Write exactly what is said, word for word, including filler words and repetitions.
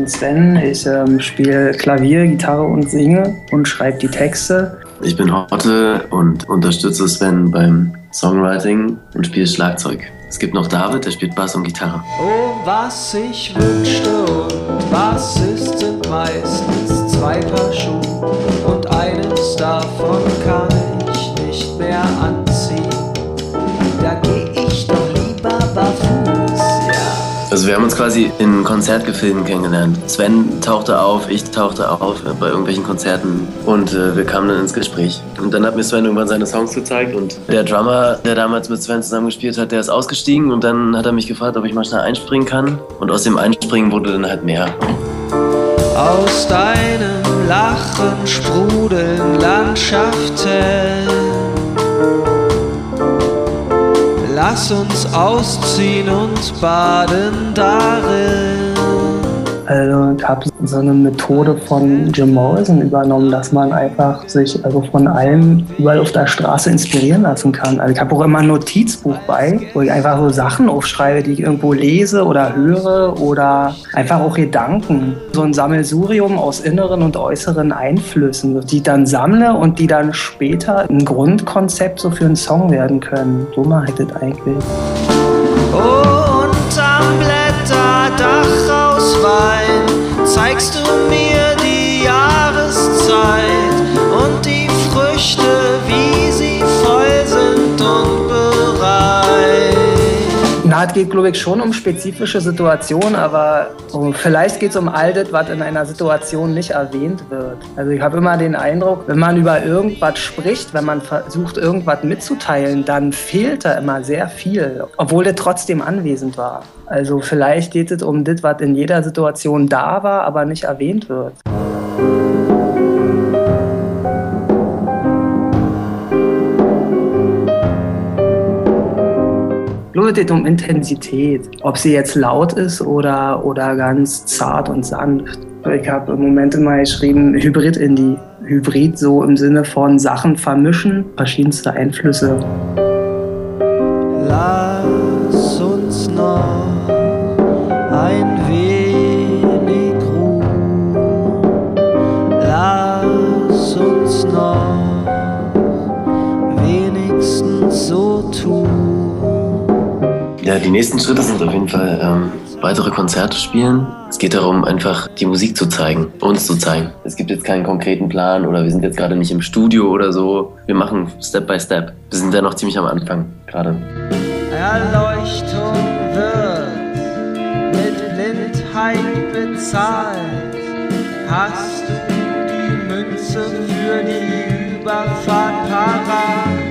bin Sven, ich ähm, spiele Klavier, Gitarre und singe und schreibe die Texte. Ich bin Horte und unterstütze Sven beim Songwriting und spiele Schlagzeug. Es gibt noch David, der spielt Bass und Gitarre. Oh, was ich wünschte und was ist, sind meistens zwei Paar Schuhe und eines davon kann ich nicht mehr anziehen. Da geh ich doch lieber barfuß, ja. Also wir haben uns quasi in Konzertgefilden kennengelernt. Sven tauchte auf, ich tauchte auf bei irgendwelchen Konzerten und äh, wir kamen dann ins Gespräch. Und dann hat mir Sven irgendwann seine Songs gezeigt und der Drummer, der damals mit Sven zusammengespielt hat, der ist ausgestiegen und dann hat er mich gefragt, ob ich mal schnell einspringen kann. Und aus dem Einspringen wurde dann halt mehr. Aus deinem Lachen sprudeln Landschaften. Lass uns ausziehen und baden darin. Also ich habe so eine Methode von Jim Morrison übernommen, dass man einfach sich also von allem überall auf der Straße inspirieren lassen kann. Also ich habe auch immer ein Notizbuch bei, wo ich einfach so Sachen aufschreibe, die ich irgendwo lese oder höre oder einfach auch Gedanken. So ein Sammelsurium aus inneren und äußeren Einflüssen, die ich dann sammle und die dann später ein Grundkonzept so für einen Song werden können. So mache ich das eigentlich. Oh, unterm Blätterdach aus Wein zeigst du mir die Jahreszeit und die Früchte, wie sie voll sind und bereit. Na, es geht, glaube ich, schon um spezifische Situationen, aber oh, vielleicht geht es um all das, was in einer Situation nicht erwähnt wird. Also ich habe immer den Eindruck, wenn man über irgendwas spricht, wenn man versucht, irgendwas mitzuteilen, dann fehlt da immer sehr viel, obwohl das trotzdem anwesend war. Also vielleicht geht es um das, was in jeder Situation da war, aber nicht erwähnt wird. Es geht um Intensität, ob sie jetzt laut ist oder, oder ganz zart und sanft. Ich habe im Moment mal geschrieben Hybrid-Indie. Hybrid so im Sinne von Sachen vermischen, verschiedenste Einflüsse. Lass uns noch ein wenig ruhen. Lass uns noch wenigstens so tun. Ja, die nächsten Schritte sind auf jeden Fall ähm, weitere Konzerte spielen. Es geht darum, einfach die Musik zu zeigen, uns zu zeigen. Es gibt jetzt keinen konkreten Plan oder wir sind jetzt gerade nicht im Studio oder so. Wir machen Step by Step. Wir sind ja noch ziemlich am Anfang gerade. Erleuchtung wird mit Blindheit bezahlt. Hast du die Münze für die Überfahrt parat?